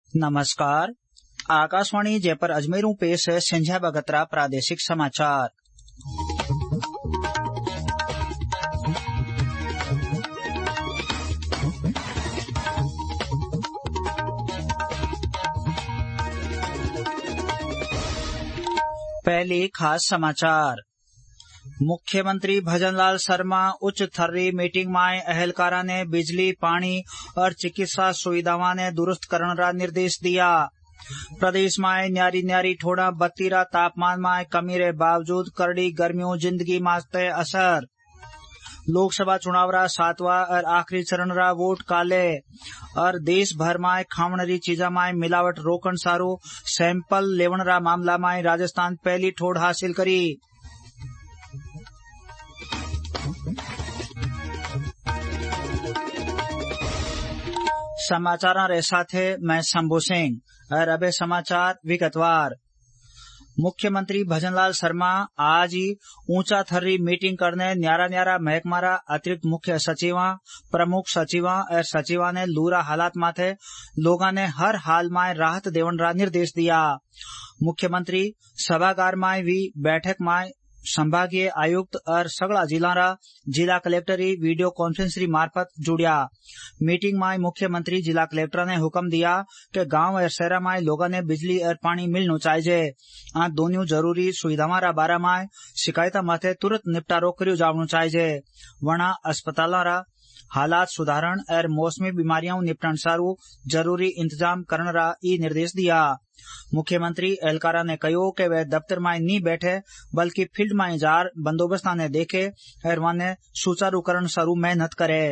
नमस्कार। आकाशवाणी जयपुर अजमेरों पेश है संध्या बगत्रा प्रादेशिक समाचार। पहले खास समाचार। मुख्यमंत्री भजनलाल शर्मा उच्च थर्री मीटिंग में अहलकारा ने बिजली पानी और चिकित्सा सुविधावां ने दुरुस्त करने का निर्देश दिया। प्रदेश में न्यारी न्यारी ठोड़ा 32 तापमान में कमी रे बावजूद करड़ी गर्मियों जिंदगी मास्ते असर। लोकसभा चुनाव रा 7वां और आखिरी चरण रा वोट काले और देश भर में खावण री चीजा में मिलावट रोकन सारू सैंपल लेवण रा मामला में राजस्थान पहली ठोड़ हासिल करी। समाचारों रे साथे मैं शंभू सिंह और अबे समाचार विगतवार। मुख्यमंत्री भजनलाल शर्मा आज ही ऊंचा थर्री मीटिंग करने न्यारा महकमारा अतिरिक्त मुख्य सचिवा प्रमुख सचिवा और सचिवा ने लूरा हालात माथे लोगों ने हर हाल में राहत देवन रा निर्देश दिया। मुख्यमंत्री सभागार में भी बैठक में संभागीय आयुक्त और सगला जिला कलेक्टर वीडियो कॉन्फ्रेंस मार्फत जुड़िया। मीटिंग में मुख्यमंत्री जिला कलेक्टर ने हुक्म दिया कि गांव और शहर में लोगों ने बिजली और पानी मिलना चाहिए। आ दोनों जरूरी सुविधावां रा बारे में शिकायत माथे तुरंत निपटारो कर्यो जावनो चाहिए। वरना अस्पतालों रा हालात सुधारण और मौसमी बीमारियों निपटन सारू जरूरी इंतजाम करने रा ई निर्देश दिया। मुख्यमंत्री एहलकारा ने कहो कि वे दफ्तर में नहीं बैठे बल्कि फील्ड में जार बंदोबस्त ने देखे और वाने सुचारूकरण सारू मेहनत करे।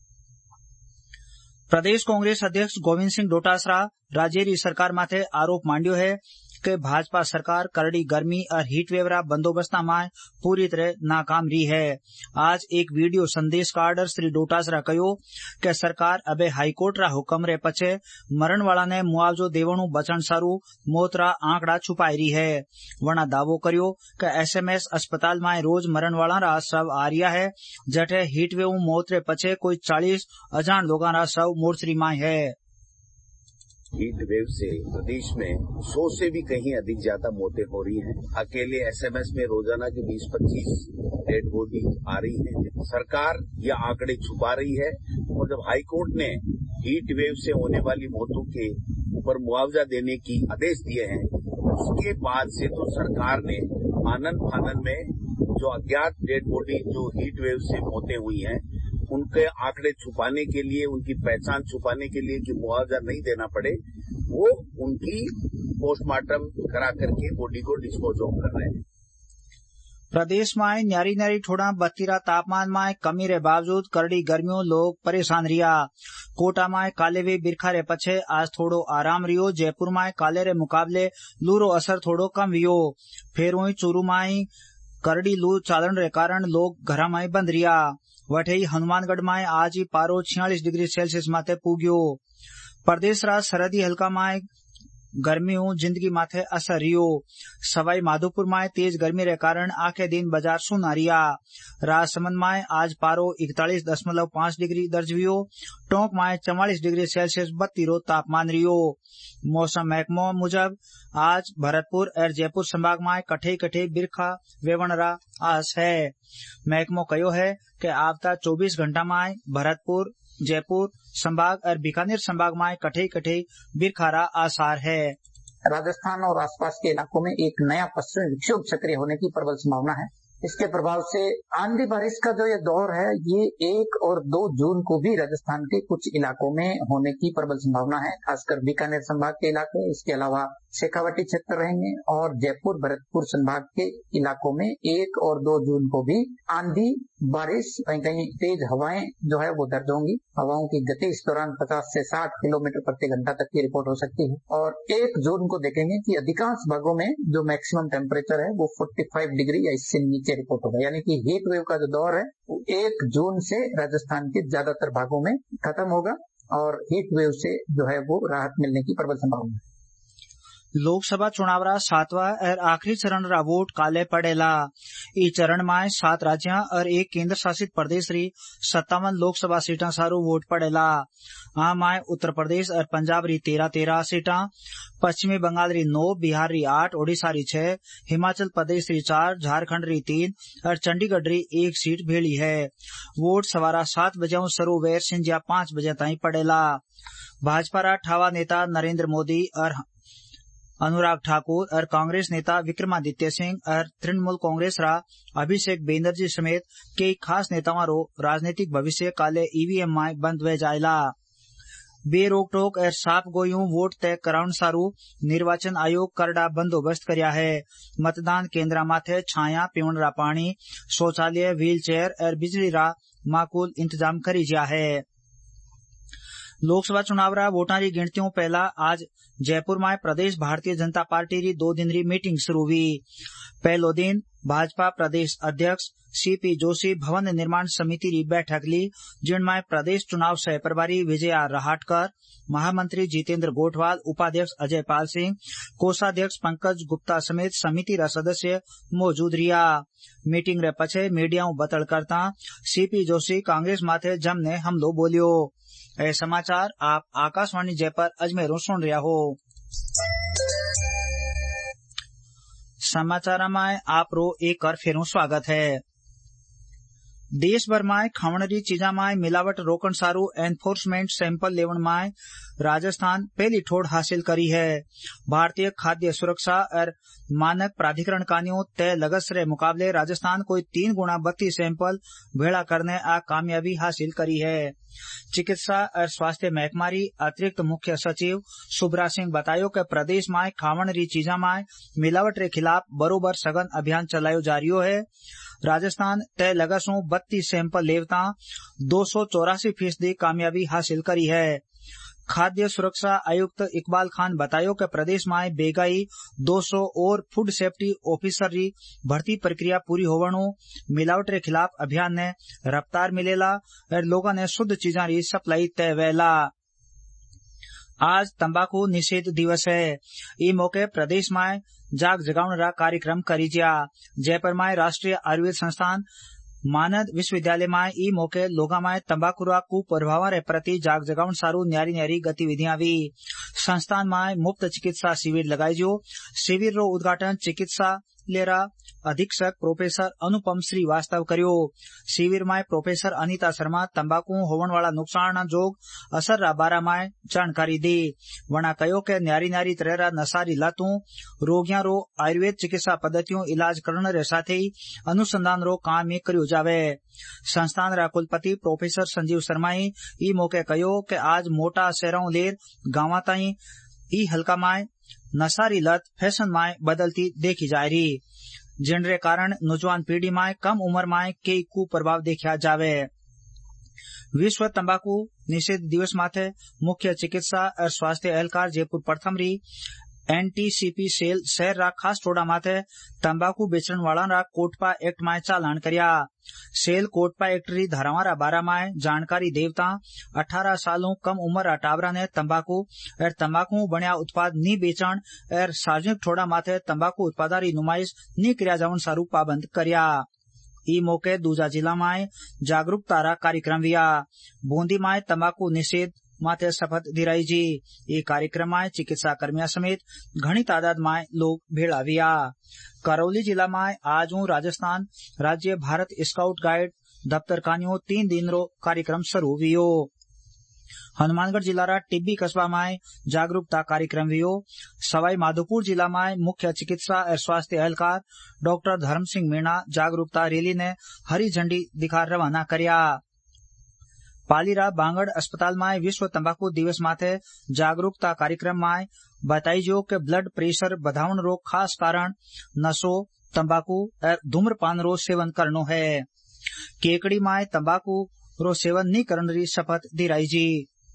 प्रदेश कांग्रेस अध्यक्ष गोविंद सिंह डोटासरा राज्य री सरकार माथे आरोप मांड्यो है कि भाजपा सरकार करड़ी गर्मी और हीटवेव रा बंदोबस्त में पूरी तरह नाकाम रही है। आज एक वीडियो संदेश कार्ड श्री डोटासरा कहो कि सरकार अबे हाईकोर्ट रा हुक्म रे पछे मरण वाला ने मुआवजो देवणु बचन सारू मौत रा आंकड़ा छुपाई रही है। वरना दावो कर्यो कि एसएमएस अस्पताल में रोज मरण वाला रा शव आ रिया है, जटे हीटवेव मौत रे पछे कोई 40 अजान लोगों रा शव मोर्चरी में है। हीट वेव से प्रदेश में 100 से भी कहीं अधिक ज्यादा मौतें हो रही हैं। अकेले एसएमएस में रोजाना की 20-25 डेड बॉडी आ रही है। सरकार ये आंकड़े छुपा रही है और जब हाईकोर्ट ने हीट वेव से होने वाली मौतों के ऊपर मुआवजा देने की आदेश दिए हैं, उसके बाद से तो सरकार ने आनन फानन में जो अज्ञात डेड बॉडी जो हीट वेव से मौतें हुई हैं उनके आंकड़े छुपाने के लिए, उनकी पहचान छुपाने के लिए कि मुआवजा नहीं देना पड़े, वो उनकी पोस्टमार्टम करा करके बॉडी को डिस्पोज ऑफ कर रहे हैं। प्रदेश में न्यारी न्यारी ठोड़ा 32 तापमान में कमी रे बावजूद करड़ी गर्मियों लोग परेशान रिया। कोटा में काले वे बिरखा रे पछे आज थोड़ो आराम रियो। जयपुर में काले रे मुकाबले लू रो असर थोड़ो कम रियो। फिर वही चूरू में करड़ी लू चालन रे कारण लोग घर में बंद रिया। वठे हनुमानगढ़ में आज ही पारो 46 डिग्री सेल्सियस माथे पूग्यो। प्रदेश रा सरहदी हल्का में गर्मियों जिंदगी माथे असर रियो। सवाई माधोपुर में तेज गर्मी रे कारण आखे दिन बाजार सुना रिया। राजसमंद में आज पारो 41.5 डिग्री दर्ज हुयो। टोंक में 44 डिग्री सेल्सियस 32 तापमान रियो। मौसम महकमो मुजब आज भरतपुर और जयपुर संभाग में कठे कठे बिरखा वेवण रा आस है। महकमो कहो है कि आवता 24 घंटा में भरतपुर जयपुर संभाग और बीकानेर संभाग में कठे कठे बिरखा रा आसार है। राजस्थान और आसपास के इलाकों में एक नया पश्चिमी विक्षोभ सक्रिय होने की प्रबल संभावना है। इसके प्रभाव से आंधी बारिश का जो ये दौर है ये 1 और 2 जून को भी राजस्थान के कुछ इलाकों में होने की प्रबल संभावना है, खासकर बीकानेर संभाग के इलाके। इसके अलावा शेखावाटी क्षेत्र रहेंगे और जयपुर भरतपुर संभाग के इलाकों में 1 और 2 जून को भी आंधी बारिश कहीं कहीं तेज हवाएं जो है वो दर्ज होंगी। हवाओं की गति इस दौरान 50 से 60 किलोमीटर प्रति घंटा तक की रिपोर्ट हो सकती है। और 1 जून को देखेंगे कि अधिकांश भागों में जो मैक्सिमम टेम्परेचर है वो 45 डिग्री या इससे नीचे रिपोर्ट होगा। यानी कि हीट वेव का जो दौर है वो 1 जून से राजस्थान के ज्यादातर भागों में खत्म होगा और हीट वेव से जो है वो राहत मिलने की प्रबल संभावना है। लोकसभा चुनाव रा 7वां और आखिरी चरण रा वोट काले पड़ेला। ई चरण में 7 राज्य और 1 केंद्र शासित प्रदेश री 57 लोकसभा सीटा सारू वोट पड़ेला। आमाय उत्तर प्रदेश और पंजाब री 13 सीटा, पश्चिमी बंगाल री 9, बिहार री 8, ओडिशा री 6, हिमाचल प्रदेश री 4, झारखंड री 3 और चंडीगढ़ री 1 सीट भेड़ी है। वोट सवारा 7 बजे शुरू वेर संध्या 5 बजे ताई पड़ेला। भाजपा रा ठावा नेता नरेंद्र मोदी और अनुराग ठाकुर और कांग्रेस नेता विक्रमादित्य सिंह और तृणमूल कांग्रेस रा अभिषेक बैनर्जी समेत कई खास नेताओं रो राजनीतिक भविष्य काले ईवीएम में बंद वे जायला। बेरोक टोक और साफ गोयू वोट तय कराउन सारू निर्वाचन आयोग करड़ा बंदोबस्त करया है। मतदान केंद्र माथे छाया, पीवण रा पानी, शौचालय, व्हील चेयर और बिजली रा माकूल इंतजाम करी जा है। लोकसभा चुनाव रा वोटां री गिनतियों पहला आज जयपुर में प्रदेश भारतीय जनता पार्टी री 2 दिन री मीटिंग शुरू हुई। पहलो दिन भाजपा प्रदेश अध्यक्ष सीपी जोशी भवन निर्माण समिति री बैठक ली, जिनमें प्रदेश चुनाव सह प्रभारी विजया रहाटकर, महामंत्री जितेंद्र गोठवाल, उपाध्यक्ष अजय पाल सिंह, कोषाध्यक्ष पंकज गुप्ता समेत समिति रा सदस्य मौजूद रिया। मीटिंग रे पछे मीडिया बतल करता सीपी जोशी कांग्रेस माथे जमने हमलो बोलियो। ए समाचार आप आकाशवाणी जयपुर अजमेर सुन रहा हो। समाचार में आप रो एक और फिर स्वागत है। देश भर में खावण री चीजा में मिलावट रोकण सारू एनफोर्समेंट सैंपल लेवण में राजस्थान पहली ठोड़ हासिल करी है। भारतीय खाद्य सुरक्षा और मानक प्राधिकरण कानियों तय लगस रे मुकाबले राजस्थान कोई 3 गुना 32 सैंपल भेड़ा करने आ कामयाबी हासिल करी है। चिकित्सा और स्वास्थ्य महकमारी अतिरिक्त मुख्य सचिव सुब्रा सिंह बतायो कि प्रदेश में खावण री चीजा में मिलावट रे खिलाफ बरोबर सघन अभियान चलायो जा रियो है। राजस्थान तय लगसों 32 सैंपल लेवता 284% कामयाबी हासिल करी है। खाद्य सुरक्षा आयुक्त इकबाल खान बतायो कि प्रदेश में बेगाई 200 और फूड सेफ्टी ऑफिसर री भर्ती प्रक्रिया पूरी होवणु मिलावट रे खिलाफ अभियान ने रफ्तार मिलेला और लोगों ने शुद्ध चीजा री सप्लाई तय वेला। आज तंबाकू निषेध दिवस है। ई मौके प्रदेश में जाग जगाउण रा कार्यक्रम करी जा। जयपुर में राष्ट्रीय आयुर्वेद संस्थान मानद विश्वविद्यालय में ई मौके लोगा में तंबाकू रा कुप्रभाव रे प्रति जाग जगाउण सारू न्यारी न्यारी गतिविधियां भी। संस्थान में मुफ्त चिकित्सा शिविर लगाई जो। शिविर रो उद्घाटन चिकित्सा लेरा अधीक्षक प्रोफेसर अनुपम श्रीवास्तव करियो। शिविर में प्रोफेसर अनीता शर्मा तंबाकू होवन वाला नुकसान जोग असर रा बारा में जानकारी दी। वना कहो के न्यारी न्यारी तरह रा नशारी लतों रोगियां रो आयुर्वेद चिकित्सा पद्धतियों इलाज करने रे साथ ही अनुसंधान रो काम में करियो जावे। संस्थान रा कुलपति प्रोफेसर संजीव शर्माई ई मौके कहो के आज मोटा शहरों लेर गांव ताई ई हल्का में नशारी लत फैशन में बदलती देखी जा रही, जिनरे कारण नौजवान पीढ़ी में कम उम्र में कई कुप्रभाव देखा जावे। विश्व तंबाकू निषेध दिवस माथे मुख्य चिकित्सा और स्वास्थ्य एहलकार जयपुर प्रथम री एनटीसीपी सेल शहर रा खास टोड़ा माथे तंबाकू बेचण वाला रा कोटपा एक्ट में चालान करया। सेल कोटपा एक्ट री धारावां रा बारा में जानकारी देवता 18 सालों कम उम्र रा टाबरा ने तंबाकू और तंबाकू बनिया उत्पाद नी बेचण और सार्वजनिक ठोड़ा माथे तंबाकू उत्पादा री नुमाइश नी कर्या जावन सारू पाबंद करया। ई मौके दूजा जिला में जागरूकता रा कार्यक्रम हुआ। बूंदी में तंबाकू निषेध माथे शपथ दिलाई जी। ये कार्यक्रम में चिकित्सा कर्मियों समेत घनी तादाद में लोग भेड़ा हुआ। करौली जिला में आज राजस्थान राज्य भारत स्काउट गाइड दफ्तर कानियों 3 दिन रो कार्यक्रम शुरू हुयो। हनुमानगढ़ जिला रा टिब्बी कस्बा में जागरूकता कार्यक्रम हुयो। सवाई माधोपुर जिला में मुख्य चिकित्सा और स्वास्थ्य एहलकार डॉक्टर धर्म सिंह मीणा जागरूकता रैली ने हरी झंडी दिखा रवाना करया। पालीरा बांगड़ अस्पताल में विश्व तंबाकू दिवस माथे जागरूकता कार्यक्रम में बताई जो कि ब्लड प्रेशर बढ़ावन रो खास कारण नशो तंबाकू और धूम्रपान रो सेवन करनो है। केकड़ी में तंबाकू रो सेवन नहीं करने री शपथ दिलाई जी।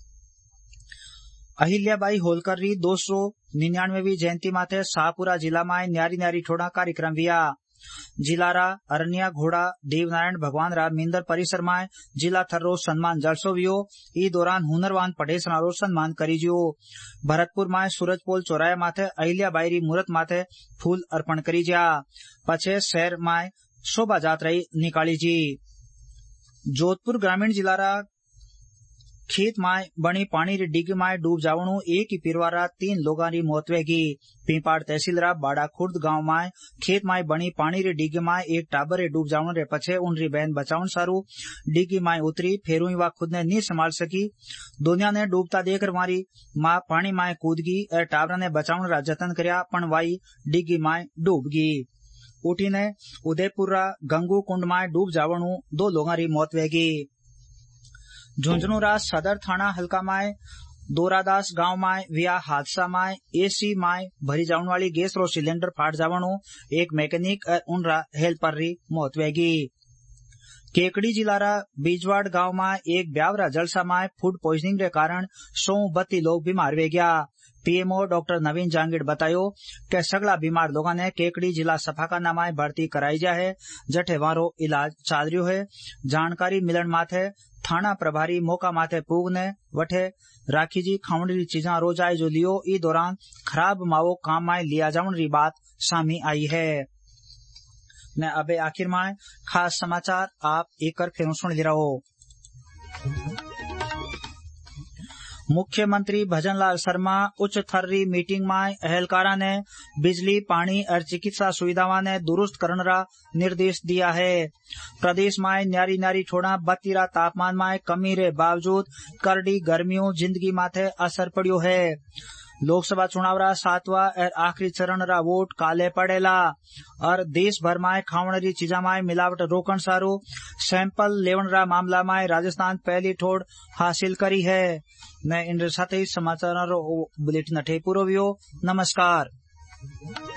अहिल्याबाई होलकर री 299वीं जयंती माथे शाहपुरा जिला में न्यारी न्यारी ठोड़ा कार्यक्रम हुआ। जिलारा अरनिया घोड़ा देवनारायण भगवान रा मिंदर परिसर में जिला थर्रो सम्मान जलसो वियो। ई दौरान हुनरवान पढ़ेसरा रो सम्मान करीजियो। भरतपुर में सूरजपोल चौराया माथे अहिल्या बाई मूर्त माथे फूल अर्पण करीज्या। पछे शहर में शोभा यात्रा निकाली जी। जोधपुर ग्रामीण जिलारा खेत में बनी पानी री डिग्गी में डूब जावणु एक ही परिवार 3 लोगों की मौत वेगी। पीपाड़ तहसील रा बाड़ा खुर्द गांव में खेत में बनी पानी री डिग्गी में एक टाबर रे डूब जावण रे पछे उनरी बहन बचावन सारू डिग्गी में उतरी। फेरू वह खुद ने नहीं संभाल सकी। दुनिया ने डूबता देखकर मारी मां पानी में कूद गई और टाबर ने बचावन रा जतन करया पण वाई डिग्गी में डूब गई। उठी ने उदयपुर रा गंगू कुंड में डूब जावणु 2 लोगों की मौत वेगी। झुंझुनू रा सदर थाना हल्का में दोरादास गांव में विया हादसा में एसी में भरी जाने वाली गैस रो सिलेंडर फाट जावणु एक मैकेनिक और उनरा हेल्पर री मौत वेगी। केकड़ी जिलारा बीजवाड़ गांव में एक ब्यावरा जलसा में फूड पॉइजनिंग के कारण 132 लोग बीमार वे गया। पीएमओ डॉक्टर नवीन जांगीड़ बतायो कि सगला बीमार लोगों ने केकड़ी जिला सफाखाना में भर्ती कराई जा है, जठे वारो इलाज चाल रह्यो है। जानकारी मिलन माथे थाना प्रभारी मौका माथे पूगने वठे राखी जी खावण री चीजा रोजाई जो लियो। ई दौरान खराब मावो काम में लिया जावन री बात सामी आई है। ने अबे आखिर में खास समाचार आप एक फिर सुन ले रहो। मुख्यमंत्री भजनलाल शर्मा उच्च थर्री मीटिंग में अहलकारा ने बिजली पानी और चिकित्सा सुविधाओं ने दुरुस्त करने का निर्देश दिया है। प्रदेश में न्यारी न्यारी छोड़ा 32 तापमान में कमी रे बावजूद करड़ी गर्मियों जिंदगी माथे असर पड़ियो है। लोकसभा चुनाव रा 7वां और आखिरी चरण रा वोट काले पड़ेला और देश भर में खावण री चीजा में मिलावट रोकण सारू सैंपल लेवण रा मामला में राजस्थान पहली ठोड़ हासिल करी है। ने इन साथ ही समाचार बुलेटिन अठे पूरो वियो। नमस्कार।